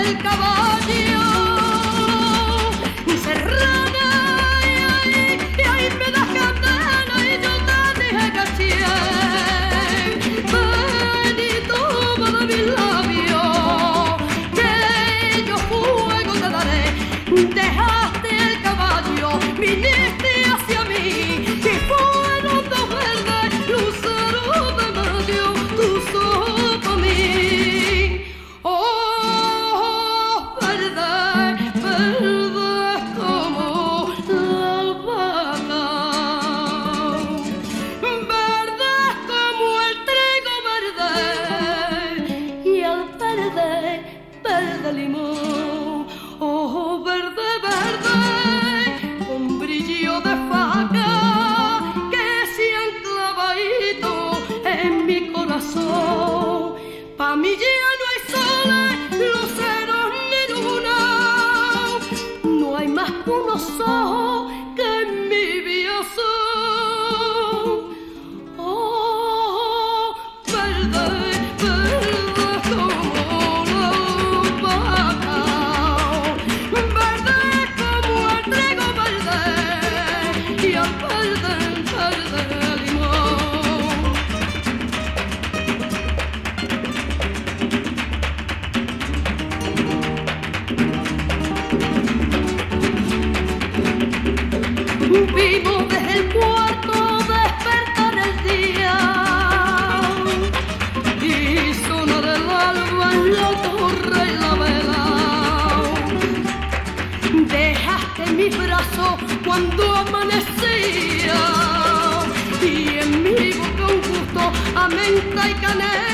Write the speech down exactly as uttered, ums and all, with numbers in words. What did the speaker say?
el caballo, serrana, y ahí, y ahí me das candela y yo te dije caché. Ven y toma de mis labios, que yo fuego te daré. Dejaste el caballo, viniste hacia mí, y fueron dos verdes luceros de medio, tus ojos para mí. Oh, verde, verde como la vaca, verde como el trigo verde, y el verde, verde limón. Oh, verde, verde, con brillo de faca que se han clavadito en mi corazón. Pa' mí ya no hay soles, luceros ni luna, no hay más que unos ojos que en mi vida son. Oh, verde, verde como la vaca, verde como el trigo verde, y el verde, verde limón. Vivo desde el cuarto despertar el día y sonar el alba en la torre y la vela. Dejaste mis brazos cuando amanecía y en mi boca un gusto a menta y canela.